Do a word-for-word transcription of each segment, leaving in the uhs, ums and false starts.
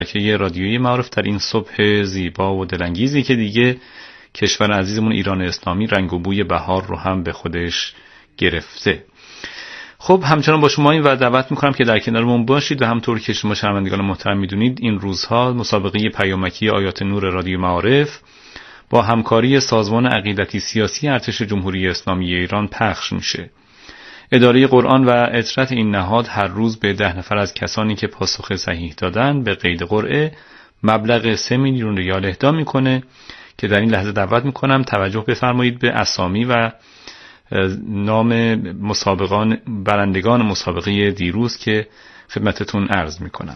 که رادیویی معارف در این صبح زیبا و دلانگیزی که دیگه کشور عزیزمون ایران اسلامی رنگ و بوی بهار رو هم به خودش گرفته. خب همچنان با شما این و دعوت میکنم که در کنارمون باشید و همطور که شما شنوندگان محترم میدونید این روزها مسابقه پیامکی آیات نور رادیو معارف با همکاری سازمان عقیدتی سیاسی ارتش جمهوری اسلامی ایران پخش میشه. اداره قرآن و اطرت این نهاد هر روز به ده نفر از کسانی که پاسخ صحیح دادن به قید قرعه مبلغ سه میلیون ریال اهدا میکنه که در این لحظه دعوت میکنم توجه بفرمایید به اسامی و نام مسابقان برندگان مسابقه دیروز که خدمتتون عرض میکنم.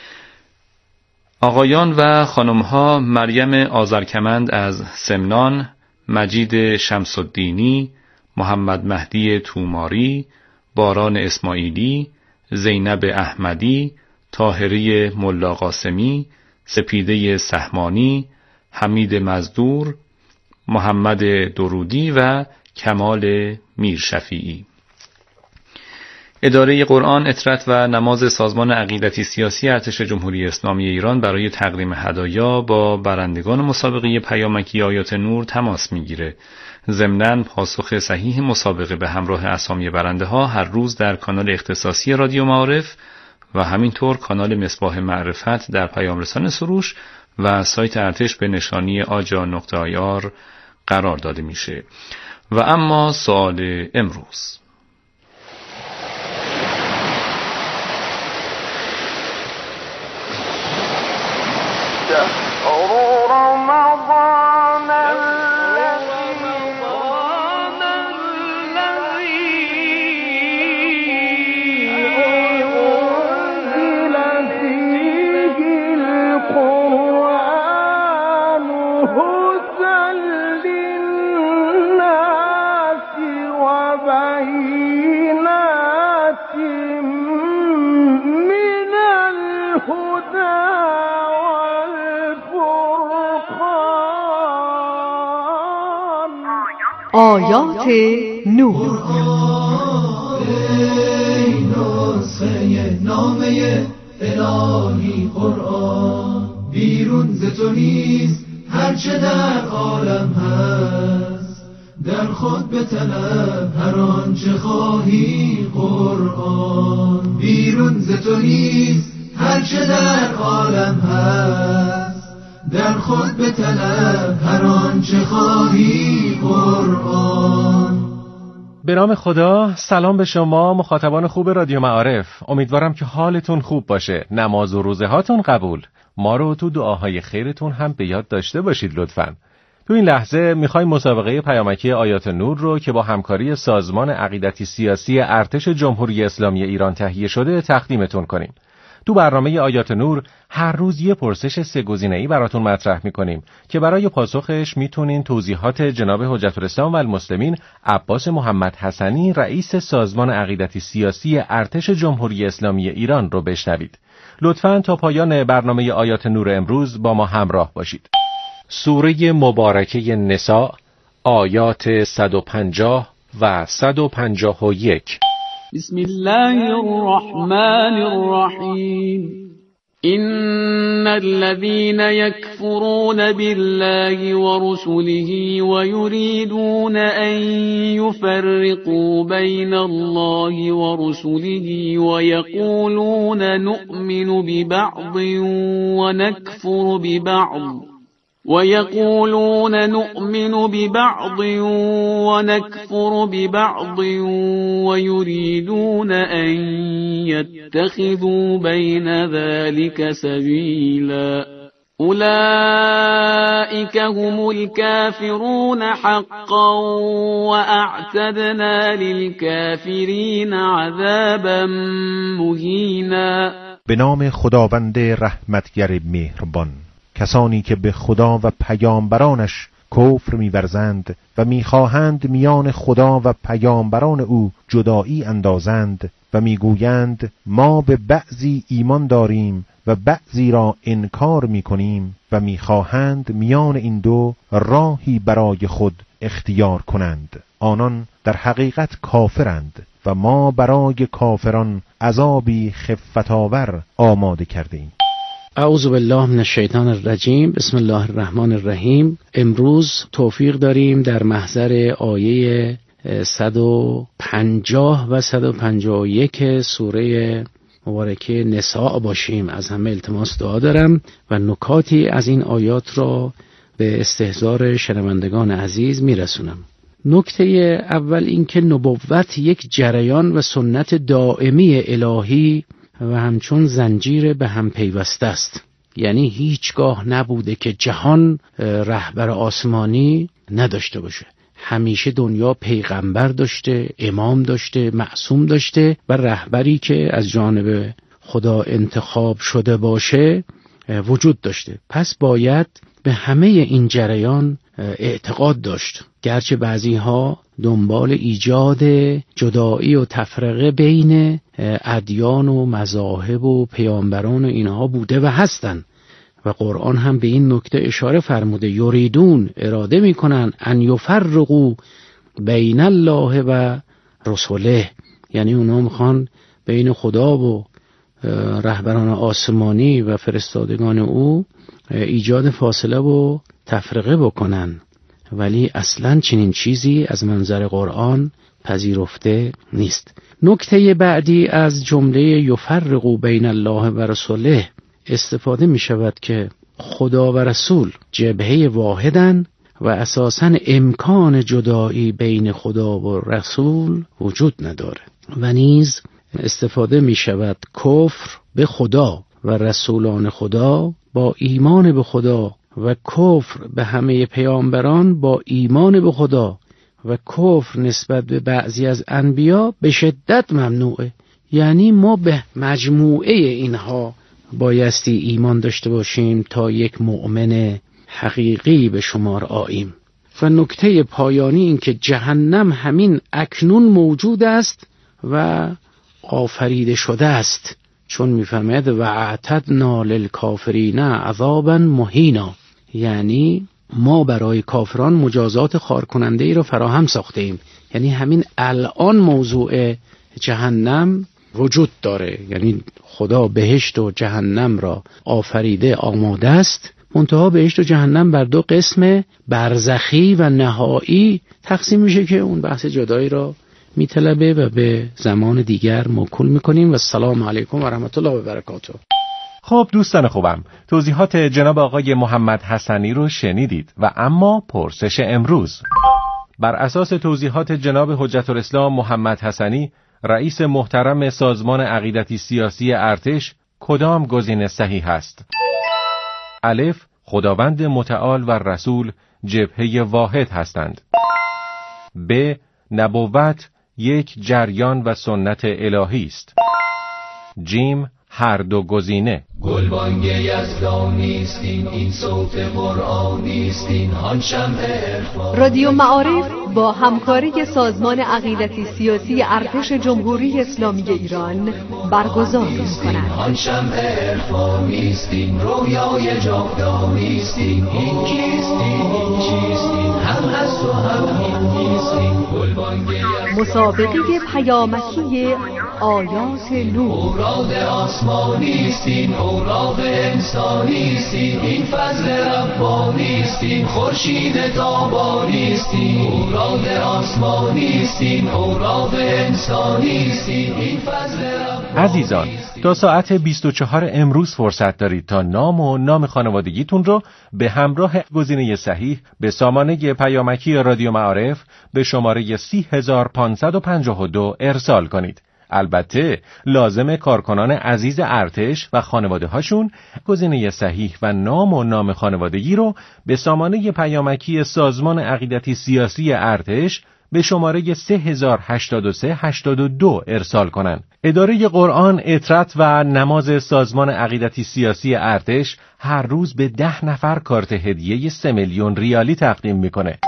آقایان و خانمها: مریم آذرکمند از سمنان، مجید شمس‌الدینی، محمد مهدی توماری، باران اسماعیلی، زینب احمدی، طاهری ملا قاسمی، سپیده سحمانی، حمید مزدور، محمد درودی و کمال میرشفیعی. اداره قرآن، اطرت و نماز سازمان عقیدتی سیاسی ارتش جمهوری اسلامی ایران برای تقدیم هدایا با برندگان مسابقه پیامکی آیات نور تماس میگیره. ضمناً پاسخ صحیح مسابقه به همراه اسامی برنده ها هر روز در کانال اختصاصی رادیو معارف و همینطور کانال مصباح معرفت در پیام رسان سروش و سایت ارتش به نشانی آجا نقطه آی آر قرار داده میشه. و اما سوال امروز: آیات نور. ای نسخه نامه الهی قرآن، بیرون ز تو نیست هرچه در عالم هست، در خود بطلب هر آنچه خواهی قرآن. بیرون ز تو نیست هرچه در عالم هست، در خود بطلب هر آنچه خواهی قرآن. به نام خدا. سلام به شما مخاطبان خوب رادیو معارف. امیدوارم که حالتون خوب باشه، نماز و روزه هاتون قبول. ما رو تو دعاهای خیرتون هم به یاد داشته باشید لطفاً. تو این لحظه میخوایم مسابقه پیامکی آیات نور رو که با همکاری سازمان عقیدتی سیاسی ارتش جمهوری اسلامی ایران تهیه شده تقدیمتون کنیم. تو برنامه آیات نور هر روز یه پرسش سه گزینه‌ای براتون مطرح می‌کنیم که برای پاسخش میتونین توضیحات جناب حجت الاسلام و المسلمین عباس محمد حسنی رئیس سازمان عقیدتی سیاسی ارتش جمهوری اسلامی ایران رو بشنوید. لطفاً تا پایان برنامه آیات نور امروز با ما همراه باشید. سوره مبارکه نساء آیات صد و پنجاه و صد و پنجاه و یک. بسم الله الرحمن الرحیم. إن الذين يكفرون بالله ورسله ويريدون أن يفرقوا بين الله ورسله ويقولون نؤمن ببعض ونكفر ببعض ويقولون نؤمن ببعض ونكفر ببعض ويريدون أن يتخذوا بين ذلك سبيلا أولئك هم الكافرون حقا وأعتدنا للكافرین عذابا مهینا. به نام خداوند رحمتگر مهربان. کسانی که به خدا و پیامبرانش کفر می‌ورزند و می‌خواهند میان خدا و پیامبران او جدایی اندازند و می‌گویند ما به بعضی ایمان داریم و بعضی را انکار می‌کنیم و می‌خواهند میان این دو راهی برای خود اختیار کنند، آنان در حقیقت کافرند و ما برای کافران عذابی خفت‌آور آماده کردیم. اعوذ بالله من الشیطان الرجیم. بسم الله الرحمن الرحیم. امروز توفیق داریم در محضر آیه صد و پنجاه و صد و پنجاه و یک سوره مبارکه نساء باشیم. از همه التماس دعا دارم و نکاتی از این آیات را به استحضار شنوندگان عزیز میرسونم. نکته اول این که نبوت یک جریان و سنت دائمی الهی و همچون زنجیر به هم پیوسته است. یعنی هیچگاه نبوده که جهان رهبر آسمانی نداشته باشه. همیشه دنیا پیغمبر داشته، امام داشته، معصوم داشته و رهبری که از جانب خدا انتخاب شده باشه وجود داشته. پس باید به همه این جریان اعتقاد داشت. گرچه بعضی ها دنبال ایجاد جدایی و تفرقه بین ادیان و مذاهب و پیامبران و اینها بوده و هستن و قرآن هم به این نکته اشاره فرموده. یریدون، اراده میکنن، ان یفرقوا بین الله و رسوله، یعنی اونا میخوان بین خدا و رهبران آسمانی و فرستادگان او ایجاد فاصله و تفرقه بکنن، ولی اصلاً چنین چیزی از منظر قرآن پذیرفته نیست. نکته بعدی از جمله یفرقوا بین الله و رسوله استفاده می شود که خدا و رسول جبهه واحدن و اساساً امکان جدایی بین خدا و رسول وجود نداره و نیز استفاده می شود کفر به خدا و رسولان خدا با ایمان به خدا و کفر به همه پیامبران با ایمان به خدا و کفر نسبت به بعضی از انبیا به شدت ممنوعه. یعنی ما به مجموعه اینها بایستی ایمان داشته باشیم تا یک مؤمن حقیقی به شمار آییم. و نکته پایانی این که جهنم همین اکنون موجود است و آفریده شده است، چون می‌فرماید و اعتدنا للکافرین عذابا مهینا، یعنی ما برای کافران مجازات خار کننده ای را فراهم ساخته ایم. یعنی همین الان موضوع جهنم وجود داره، یعنی خدا بهشت و جهنم را آفریده آماده است، منتها بهشت و جهنم بر دو قسم برزخی و نهایی تقسیم میشه که اون بحث جدایی را میطلبه و به زمان دیگر موکول میکنیم. و السلام علیکم و رحمت الله و برکاته. خب دوستان خوبم، توضیحات جناب آقای محمد حسنی رو شنیدید و اما پرسش امروز بر اساس توضیحات جناب حجت الاسلام محمد حسنی، رئیس محترم سازمان عقیدتی سیاسی ارتش، کدام گزینه صحیح است؟ الف، خداوند متعال و رسول جبهه واحد هستند. ب، نبوت یک جریان و سنت الهی است. جیم، هر دو گزینه. گلبانگ یزدانی استین، این صوت قرآنی استین، آن شمع عرفان. رادیو معارف با همکاری سازمان عقیدتی سیاسی ارتش جمهوری اسلامی ایران برگزار می‌کند. آن شمع عرفانی استین، رویای جاودانی استین، این کیستین، این چیستین، هم هست و هم نیستین. گلبانگ مسابقه پیامکی آیات نور. اوراد آسمانی استین، اوراق انسانی استین، این فضل ربانی استین، خورشید تابانی استین. اوراد آسمانی استین، اوراق انسانی استین، این فضل ربانی. عزیزان، تا ساعت بیست و چهار امروز فرصت دارید تا نام و نام خانوادگیتون رو به همراه گزینه صحیح به سامانه پیامکی رادیو معارف به شماره سی هزار پانصد و پنجاه و دو ارسال کنید. البته لازم کارکنان عزیز ارتش و خانواده هاشون گزینه صحیح و نام و نام خانوادگی رو به سامانه پیامکی سازمان عقیدتی سیاسی ارتش به شماره سه هزار هشتاد و سه هشتاد و دو ارسال کنن. اداره قرآن، اطرت و نماز سازمان عقیدتی سیاسی ارتش هر روز به ده نفر کارت هدیه سه میلیون ریالی تقدیم میکنه.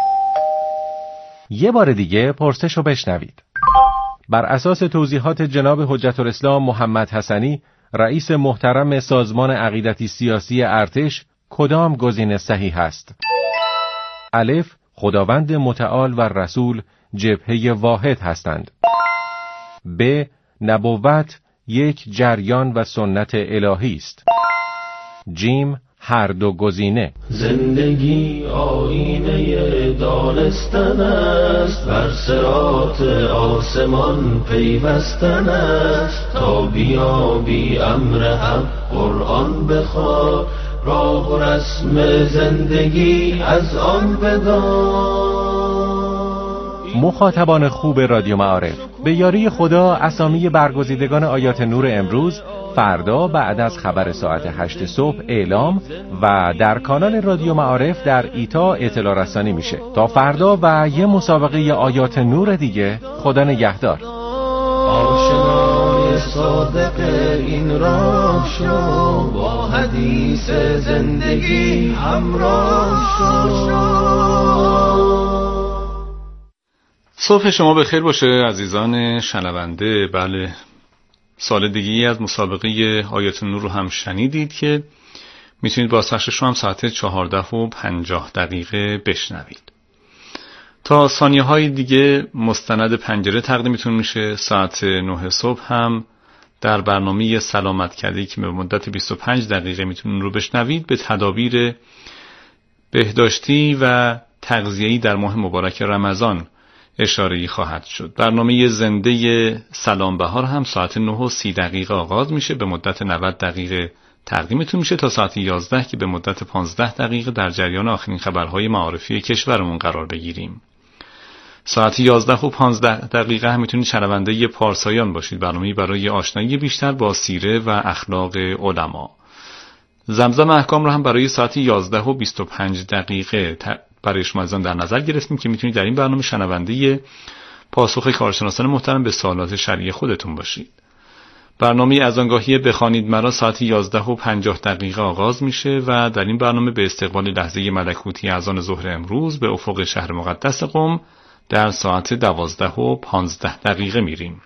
یه بار دیگه پرسش رو بشنوید. بر اساس توضیحات جناب حجت الاسلام محمد حسنی، رئیس محترم سازمان عقیدتی سیاسی ارتش، کدام گزینه صحیح است؟ الف، خداوند متعال و رسول جبهه واحد هستند. ب، نبوت یک جریان و سنت الهی است. جیم هر دو گزینه. زندگی آینه دانستن است، بر صراط آسمان پیوستن است. تا بیابی امر حق قرآن بخوان، راه و رسم زندگی از آن بدان. مخاطبان خوب رادیو معارف، به یاری خدا اسامی برگزیدگان آیات نور امروز فردا بعد از خبر ساعت هشت صبح اعلام و در کانال رادیو معارف در ایتا اطلاع رسانی میشه. تا فردا و یه مسابقه آیات نور دیگه، خدا نگهدار. آشنای صادق این راه شو، با حدیث زندگی همراه شو. صبح شما بخیر باشه عزیزان شنونده. بله، سال دیگه از مسابقه آیات نور رو هم شنیدید که میتونید بازپخشش رو هم ساعت چهارده و پنجاه دقیقه بشنوید. تا ثانیه های دیگه مستند پنجره تقدیمتون میشه. ساعت نه صبح هم در برنامه سلامت کردی که به مدت بیست و پنج دقیقه میتونید رو بشنوید، به تدابیر بهداشتی و تغذیه‌ای در ماه مبارک رمضان اشاره‌ای خواهد شد. برنامه زنده سلام بهار هم ساعت نه و سی دقیقه آغاز میشه، به مدت نود دقیقه تقدیمتون میشه تا ساعت یازده که به مدت پانزده دقیقه در جریان آخرین خبرهای معارفی کشورمون قرار بگیریم. ساعت یازده و پانزده دقیقه هم میتونید شنونده پارسایان باشید، برنامه‌ای برای آشنایی بیشتر با سیره و اخلاق علما. زمزم احکام رو هم برای ساعت یازده و بیست و پنج دقیقه برای شما عزیزان در نظر گرفتیم که میتونید در این برنامه شنونده پاسخ کارشناسان محترم به سوالات شرعی خودتون باشید. برنامه اذانگاهی بخوانید مرا ساعت یازده و پنجاه دقیقه آغاز میشه و در این برنامه به استقبال لحظه ملکوتی اذان ظهر امروز به افق شهر مقدس قم در ساعت دوازده و پانزده دقیقه میریم.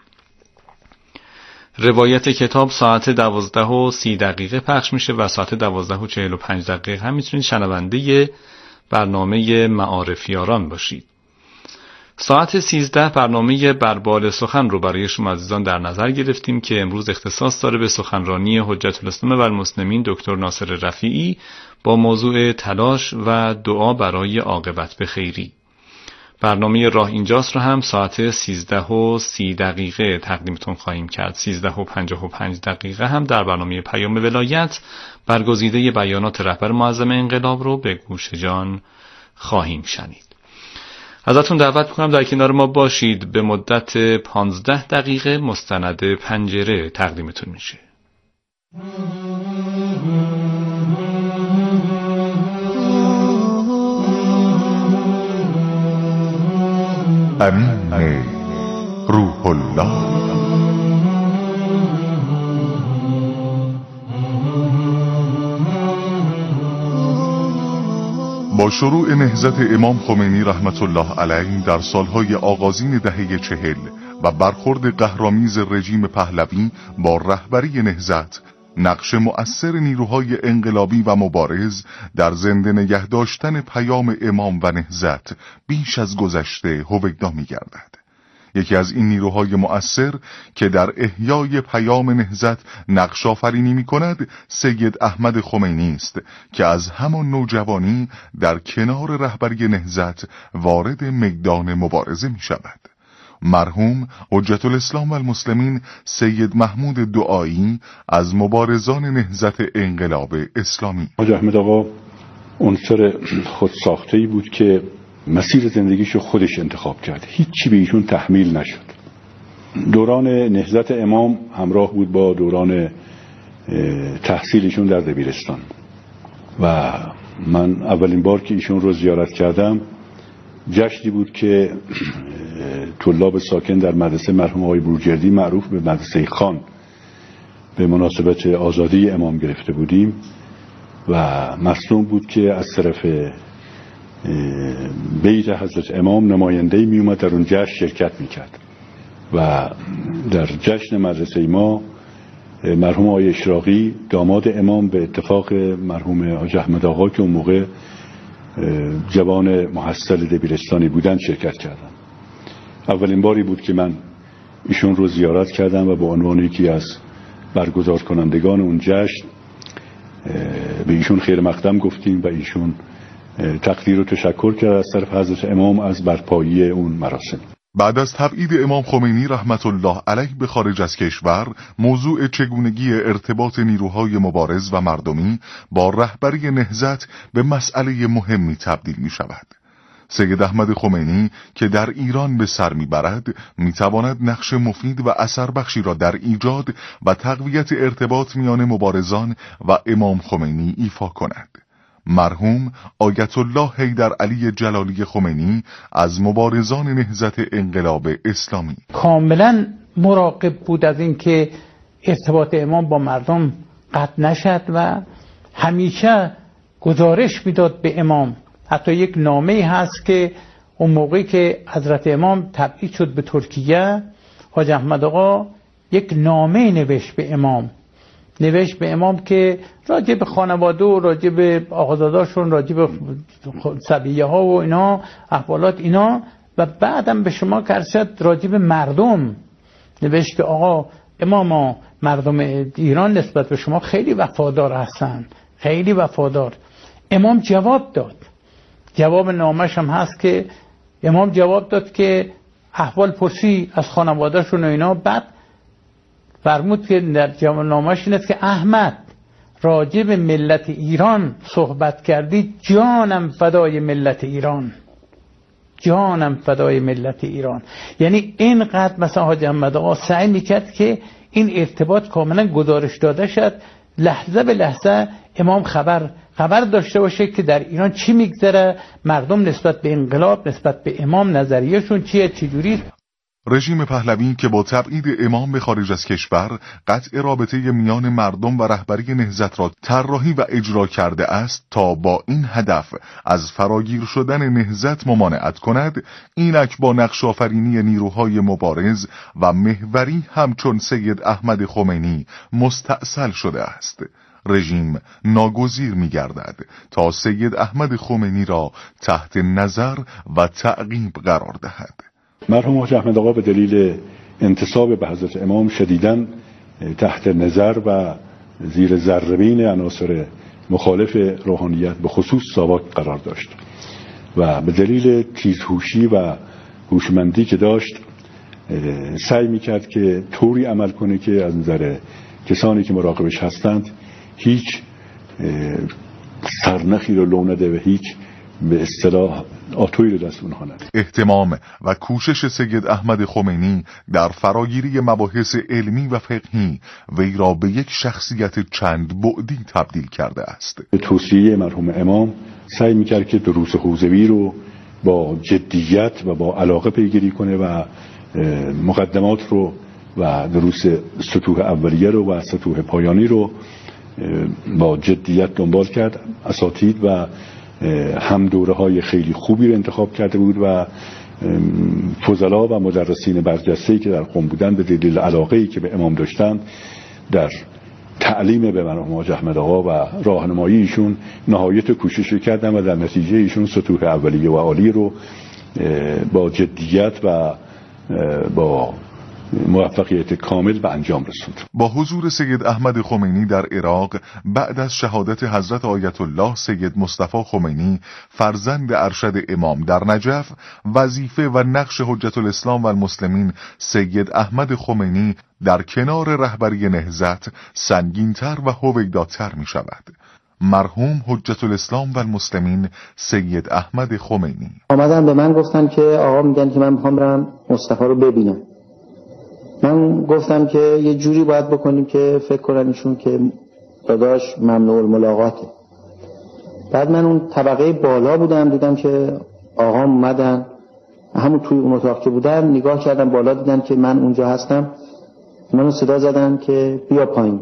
روایت کتاب ساعت دوازده و سی دقیقه پخش میشه و ساعت دوازده و چهل و پنج دقیقه هم میتونید شنونده برنامه معارفیاران باشید. ساعت سیزده برنامه بربال سخن رو برای شما عزیزان در نظر گرفتیم که امروز اختصاص داره به سخنرانی حجت الاسلام و المسلمین دکتر ناصر رفیعی با موضوع تلاش و دعا برای عاقبت به خیری. برنامه راه اینجاست رو هم ساعت سیزده و سی دقیقه تقدیمتون خواهیم کرد. سیزده و پنجاه و پنج دقیقه هم در برنامه پیام ولایت برگزیده بیانات رهبر معظم انقلاب رو به گوش جان خواهیم شنید. ازتون دعوت میکنم در کنار ما باشید. به مدت پانزده دقیقه مستند پنجره تقدیمتون میشه. امین روح الله. با شروع نهضت امام خمینی رحمت الله علیه در سالهای آغازین دهه چهل و برخورد قهرآمیز رژیم پهلوی با رهبری نهضت، نقش مؤثر نیروهای انقلابی و مبارز در زنده نگه داشتن پیام امام و نهضت بیش از گذشته هویدا می‌گردد. یکی از این نیروهای مؤثر که در احیای پیام نهضت نقش آفرینی می‌کند سید احمد خمینی است که از همان نوجوانی در کنار رهبری نهضت وارد میدان مبارزه می‌شود. مرحوم حجت الاسلام و المسلمین سید محمود دعایی از مبارزان نهضت انقلاب اسلامی. حاج احمد آقا عنصر خودساخته‌ای بود که مسیر زندگیشو خودش انتخاب کرد، هیچی به ایشون تحمیل نشد. دوران نهضت امام همراه بود با دوران تحصیلشون در دبیرستان و من اولین بار که ایشون رو زیارت کردم جشنی بود که طلاب ساکن در مدرسه مرحوم آقای بروجردی معروف به مدرسه خان به مناسبت آزادی امام گرفته بودیم و مصنوع بود که از طرف بیت حضرت امام نماینده‌ای می اومد در اون جشن شرکت میکرد و در جشن مدرسه ما مرحوم آقای اشراقی داماد امام به اتفاق مرحوم حاج احمد آقا که اون موقع جوان محصل دبیرستانی بودن شرکت کردم. اولین باری بود که من ایشون رو زیارت کردم و به عنوان یکی از برگزار کنندگان اون جشن به ایشون خیر مقدم گفتیم و ایشون تقدیر و تشکر کرد از طرف حضرت امام از برپایی اون مراسم. بعد از تبعید امام خمینی رحمت الله علیه به خارج از کشور، موضوع چگونگی ارتباط نیروهای مبارز و مردمی با رهبری نهضت به مسئله مهمی تبدیل می شود. سید احمد خمینی که در ایران به سر میبرد میتواند نقش مفید و اثر بخشی را در ایجاد و تقویت ارتباط میان مبارزان و امام خمینی ایفا کند. مرحوم آیت الله حیدر علی جلالی خمینی از مبارزان نهضت انقلاب اسلامی کاملا مراقب بود از اینکه ارتباط امام با مردم قطع نشد و همیشه گزارش میداد به امام. حتی یک نامه‌ای هست که اون موقعی که حضرت امام تبعید شد به ترکیه، حاج احمد آقا یک نامه نوشت به امام، نوشت به امام که راجع به خانواده و راجع به آقازاداشون، راجع به صبیه ها و اینا، احوالات اینا، و بعدم به شما کرد راجع به مردم نوشت که آقا اماما مردم ایران نسبت به شما خیلی وفادار هستن، خیلی وفادار. امام جواب داد، جواب نامش هم هست که امام جواب داد که احوال پرسی از خانواده‌شون و اینا. بعد فرمود که در جواب نامش اینه که احمد راجع به ملت ایران صحبت کردی، جانم فدای ملت ایران، جانم فدای ملت ایران. یعنی اینقدر مثلا حاج احمد آقا سعی میکرد که این ارتباط کاملا گزارش داده شد، لحظه به لحظه امام خبر خبر داشته باشه که در ایران چی میگذره، مردم نسبت به انقلاب، نسبت به امام نظریهشون چیه، چجوری. رژیم پهلوی که با تبعید امام به خارج از کشور قطع رابطه میان مردم و رهبری نهضت را طراحی و اجرا کرده است تا با این هدف از فراگیر شدن نهضت ممانعت کند، اینک با نقش آفرینی نیروهای مبارز و محوری همچون سید احمد خمینی مستأصل شده است. رژیم ناگزیر می‌گردد تا سید احمد خمینی را تحت نظر و تعقیب قرار دهد. مرحوم حاج احمد آقا به دلیل انتساب به حضرت امام شدیداً تحت نظر و زیر ذره‌بین عناصر مخالف روحانیت به خصوص ساواک قرار داشت و به دلیل تیزهوشی و هوشمندی که داشت سعی می‌کرد که طوری عمل کنه که از نظر کسانی که مراقبش هستند هیچ سرنخی رو لو نده و هیچ به اصطلاح آتوی رو دست اونها نده. اهتمام و کوشش سید احمد خمینی در فراگیری مباحث علمی و فقهی وی را به یک شخصیت چند بعدی تبدیل کرده است. به توصیه مرحوم امام سعی میکرد که دروس حوزوی رو با جدیت و با علاقه پیگیری کنه و مقدمات رو و دروس سطوح اولیه رو و سطوح پایانی رو با جدیت دنبال کرد. اساتید و هم دوره های خیلی خوبی رو انتخاب کرده بود و فضلا و مدرسین برجسته‌ای که در قم بودن به دلیل علاقه‌ای که به امام داشتند در تعلیم به مرحوم حاج احمد آقا و راهنمایی ایشون نهایت کوشش کردن و در نتیجه ایشون سطوح اولیه و عالی رو با جدیت و با موفقیت کامل به انجام رسوند. با حضور سید احمد خمینی در عراق بعد از شهادت حضرت آیت الله سید مصطفی خمینی فرزند ارشد امام در نجف، وظیفه و نقش حجت الاسلام و المسلمین سید احمد خمینی در کنار رهبری نهضت سنگین‌تر و هویداتر می شود. مرحوم حجت الاسلام و المسلمین سید احمد خمینی آمدن به من گفتن که آقا میگن که من میخوام برم مصطفی رو ببینم. من گفتم که یه جوری باید بکنیم که فکر کنن ایشون که داداش ممنوع الملاقاته. بعد من اون طبقه بالا بودم، دیدم که آقا اومدن، همون توی اون اتاق که بودم نگاه کردم بالا، دیدم که من اونجا هستم، منو صدا زدن که بیا پایین.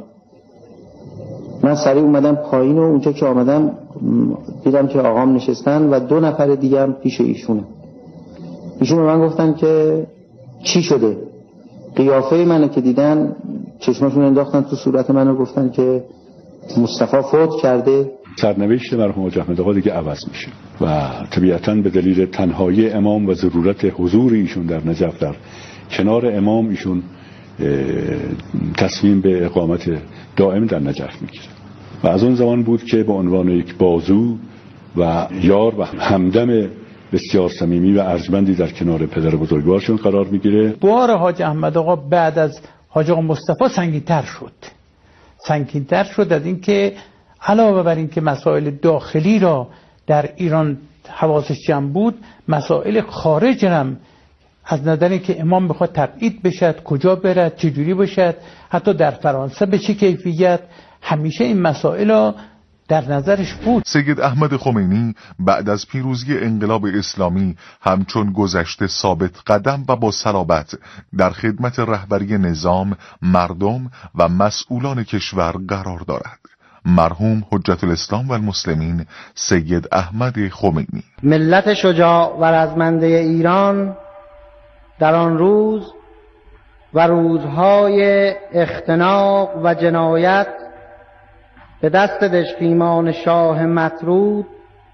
من سریع اومدم پایین و اونجا که آمدم دیدم که آقام نشستن و دو نفر دیگه هم پیش ایشونه. ایشون به من گفتن که چی شده؟ قیافه منو که دیدن چشماشون انداختن تو صورت منو، گفتن که مصطفی فوت کرده. سرنوشت مرحوم حاج احمد آقا دیگه عوض میشه و طبیعتاً به دلیل تنهایی امام و ضرورت حضور ایشون در نجف در کنار امام ایشون تصمیم به اقامت دائم در نجف میگیره. و از اون زمان بود که به عنوان یک بازو و یار و همدم بسیار صمیمی و ارجمندی در کنار پدر بزرگوارشون قرار میگیره. بار حاج احمد آقا بعد از حاج آقا مصطفی سنگین‌تر شد. سنگین‌تر شد از اینکه علاوه بر اینکه مسائل داخلی را در ایران حواسش جمع بود، مسائل خارج هم از نظر که امام بخواد تبعید بشد، کجا برد، چجوری بشد، حتی در فرانسه به چه کیفیت، همیشه این مسائل را در نظرش بود. سید احمد خمینی بعد از پیروزی انقلاب اسلامی همچون گذشته ثابت قدم و با صلابت در خدمت رهبری نظام، مردم و مسئولان کشور قرار دارد. مرحوم حجت الاسلام و المسلمین سید احمد خمینی. ملت شجاع و رزمنده ایران در آن روز و روزهای اختناق و جنایت به دست دژخیمان شاه مطرود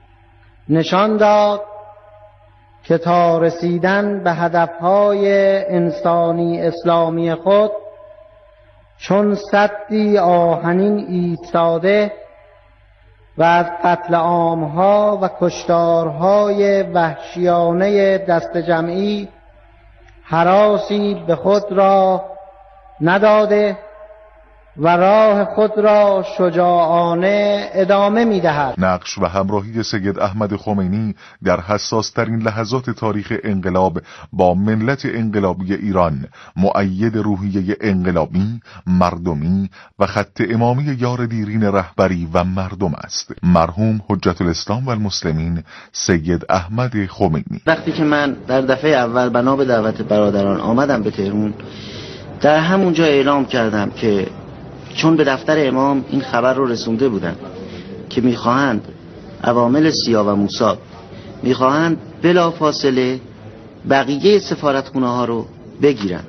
نشان داد که تا رسیدن به هدفهای انسانی اسلامی خود چون سدی آهنین ایستاده و از قتل عامها و کشتارهای وحشیانه دست جمعی هراسی به خود را نداده و راه خود را شجاعانه ادامه می‌دهد. نقش و همراهی سید احمد خمینی در حساس ترین لحظات تاریخ انقلاب با ملت انقلابی ایران مؤید روحیه انقلابی، مردمی و خط امامی یار دیرین رهبری و مردم است. مرحوم حجت الاسلام و المسلمین سید احمد خمینی. وقتی که من در دفعه اول بنا به دعوت برادران آمدم به تهران، در همونجا اعلام کردم که چون به دفتر امام این خبر رو رسونده بودن که میخواهند عوامل سیا و موساد میخواهند بلا فاصله بقیه سفارتخونه ها رو بگیرن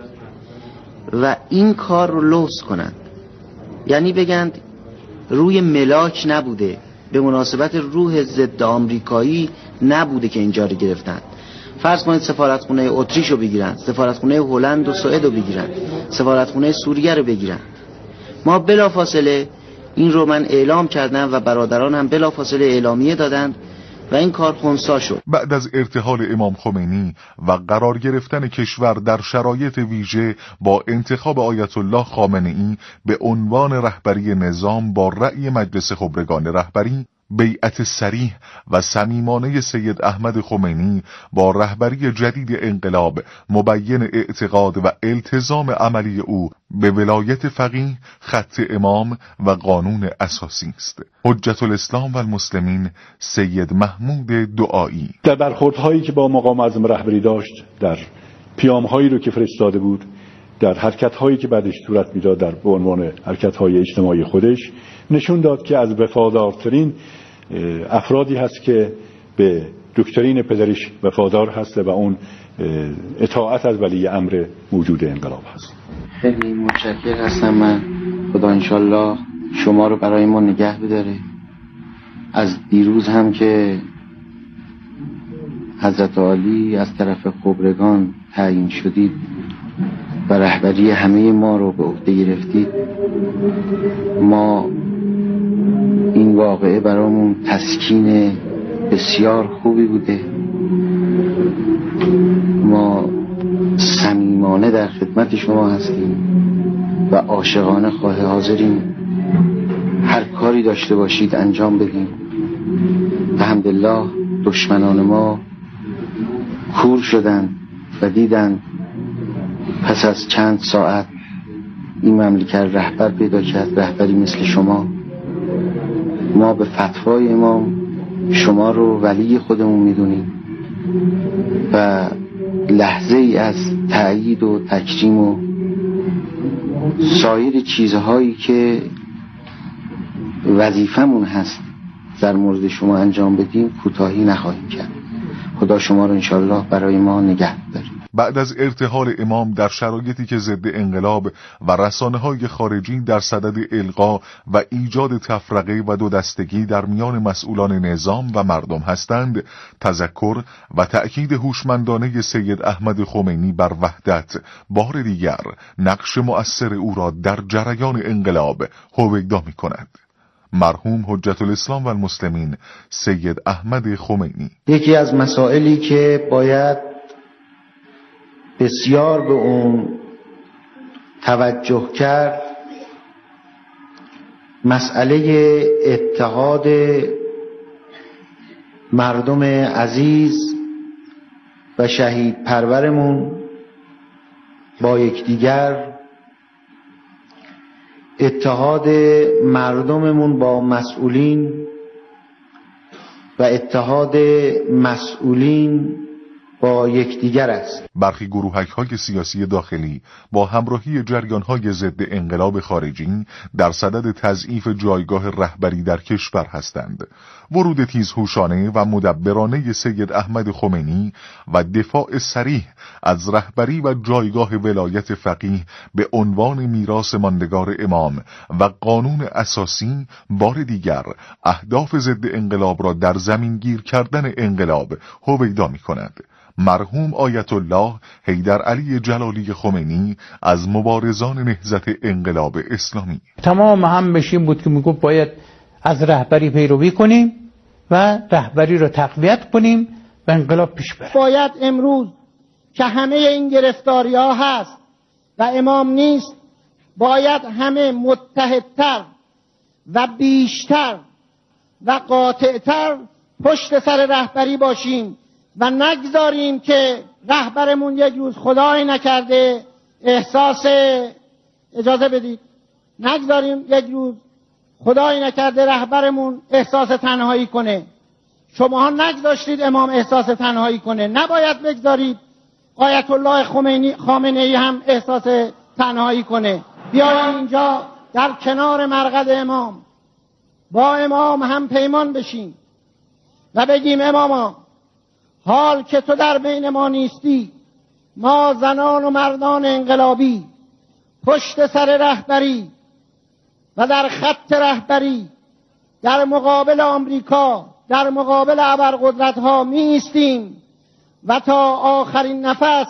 و این کار رو لوث کنند، یعنی بگند روی ملاک نبوده، به مناسبت روح ضد آمریکایی نبوده که اینجا رو گرفتن. فرض کنید سفارتخونه اتریش رو بگیرن، سفارتخونه هلند و سوئد رو بگیرن، سفارتخونه سوریه رو بگیرن. ما بلا فاصله این رو من اعلام کردم و برادران هم بلا فاصله اعلامیه دادند و این کار خنثی شد. بعد از ارتحال امام خمینی و قرار گرفتن کشور در شرایط ویژه با انتخاب آیت الله خامنه‌ای به عنوان رهبری نظام با رأی مجلس خبرگان رهبری، بیعت صریح و صمیمانه سید احمد خمینی با رهبری جدید انقلاب مبین اعتقاد و التزام عملی او به ولایت فقیه، خط امام و قانون اساسی است. حجت الاسلام و المسلمین سید محمود دعایی در برخوردهایی که با مقام اعظم رهبری داشت، در پیامهایی رو که فرستاده بود، در حرکت‌هایی که بعدش صورت می‌داد در به عنوان حرکت‌های اجتماعی خودش، نشون داد که از وفادارترین افرادی هست که به دکترین پدرش وفادار هست و اون اطاعت از ولی امر موجود انقلاب هست. خیلی متشکر هستم من. خدا انشالله شما رو برای ما نگه بداره. از دیروز هم که حضرت عالی از طرف خبرگان تعیین شدید و رهبری همه ما رو به عهده گرفتید، ما این واقعه برامون تسکین بسیار خوبی بوده. ما صمیمانه در خدمت شما هستیم و عاشقانه خواه حاضریم هر کاری داشته باشید انجام بدیم. الحمدلله دشمنان ما کور شدن و دیدن پس از چند ساعت این مملکت رهبر پیدا کرد، رهبری مثل شما. ما به فتوای امام شما رو ولی خودمون میدونیم و لحظه ای از تأیید و تکریم و سایر چیزهایی که وظیفمون هست در مورد شما انجام بدیم کوتاهی نخواهیم کرد. خدا شما رو انشالله برای ما نگه داره. بعد از ارتحال امام در شرایطی که ضد انقلاب و رسانه‌های خارجی در صدد القا و ایجاد تفرقه و دو دستگی در میان مسئولان نظام و مردم هستند، تذکر و تأکید هوشمندانه سید احمد خمینی بر وحدت بار دیگر نقش مؤثر او را در جریان انقلاب هویدا می‌کند. مرحوم حجت الاسلام و المسلمین سید احمد خمینی. یکی از مسائلی که باید بسیار به اون توجه کرد مسئله اتحاد مردم عزیز و شهید پرورمون با یکدیگر، اتحاد مردممون با مسئولین و اتحاد مسئولین با یکدیگر است. برخی گروهک‌های سیاسی داخلی با همراهی جریان‌های ضد انقلاب خارجی در صدد تضعیف جایگاه رهبری در کشور هستند. ورود تیزهوشانه و مدبرانه سید احمد خمینی و دفاع صریح از رهبری و جایگاه ولایت فقیه به عنوان میراث ماندگار امام و قانون اساسی بار دیگر اهداف ضد انقلاب را در زمین گیر کردن انقلاب هویدا می‌کند. مرحوم آیت الله حیدر علی جلالی خمینی از مبارزان نهضت انقلاب اسلامی. تمام هم بشین بود که میگفت باید از رهبری پیروی کنیم و رهبری رو تقویت کنیم و انقلاب پیش بره. باید امروز که همه این گرفتاری ها هست و امام نیست، باید همه متحدتر و بیشتر و قاطعتر پشت سر رهبری باشیم و نگذاریم که رهبرمون یک روز خدای نکرده احساس اجازه بدید نگذاریم یک روز خدای نکرده رهبرمون احساس تنهایی کنه. شماها نگذاشتید امام احساس تنهایی کنه، نباید بگذارید آیت الله خمینی خامنه ای هم احساس تنهایی کنه. بیاییم اینجا در کنار مرقد امام با امام هم پیمان بشیم و بگیم اماما، حال که تو در بین ما نیستی، ما زنان و مردان انقلابی پشت سر رهبری و در خط رهبری در مقابل آمریکا، در مقابل ابرقدرت‌ها می ایستیم و تا آخرین نفس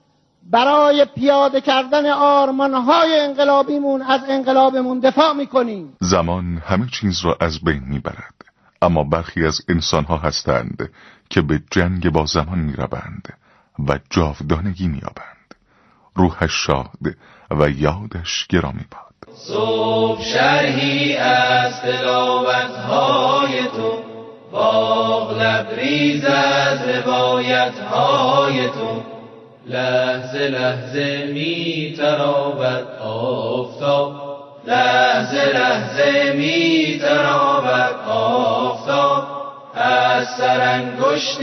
برای پیاده کردن آرمان‌های انقلابیمون از انقلابمون دفاع می‌کنیم. زمان همه چیز را از بین می‌برد، اما برخی از انسان‌ها هستند که به جنگ با زمان می‌روند و جاودانگی می‌یابند. روحش شاد و یادش گرامی باد. صبح شرحی از تلاوت‌های تو، باغ لبریز از روایت‌های تو، لحظه لحظه می تراود آفتاب، لحظه لحظه می تراود آفتاب از سرانگشت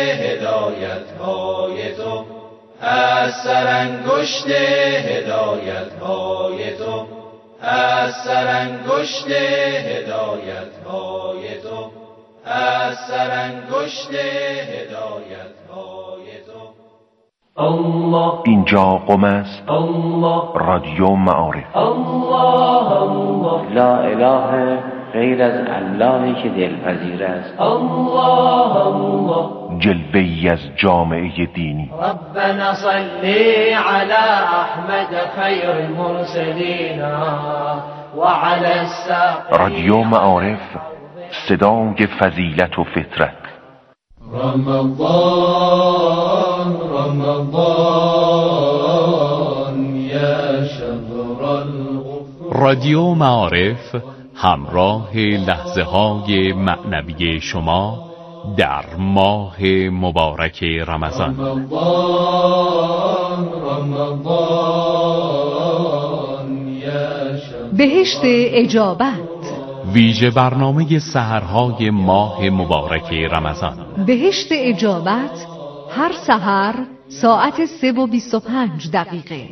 هدایت‌های تو، از سرانگشت هدایت‌های تو، از سرانگشت هدایت‌های تو، از سرانگشت هدایت‌های تو. الله اینجا قم است. الله رادیو معارف. الله الله لا اله غیر از اللهی که دلپذیر است. الله الله جلوه‌ای از جامعه دینی. ربنا صلی علی احمد خیر المرسلین و علی الساق. رادیو معارف، صدای فضیلت و فطرت. رمضان رمضان یا شهر الغفران. رادیو معارف همراه لحظه های معنوی شما در ماه مبارک رمضان. رمضان رمضان یا شهر بهشت اجابت، ویژه برنامه سحرهای ماه مبارک رمضان. بهشت اجابت هر سحر ساعت سه و بیست و پنج دقیقه.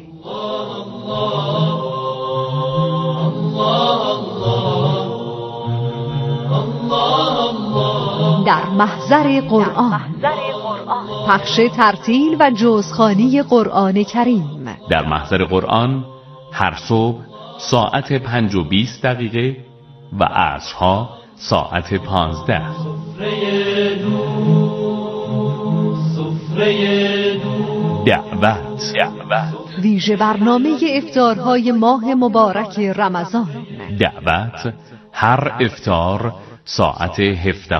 در محضر قرآن، پخش ترتیل و جزخوانی قرآن کریم. در محضر قرآن هر صبح ساعت پنج و بیست دقیقه و عصرها ساعت پانزده. دعوت ویژه برنامه افطارهای ماه مبارک رمضان. دعوت هر افطار ساعت هفده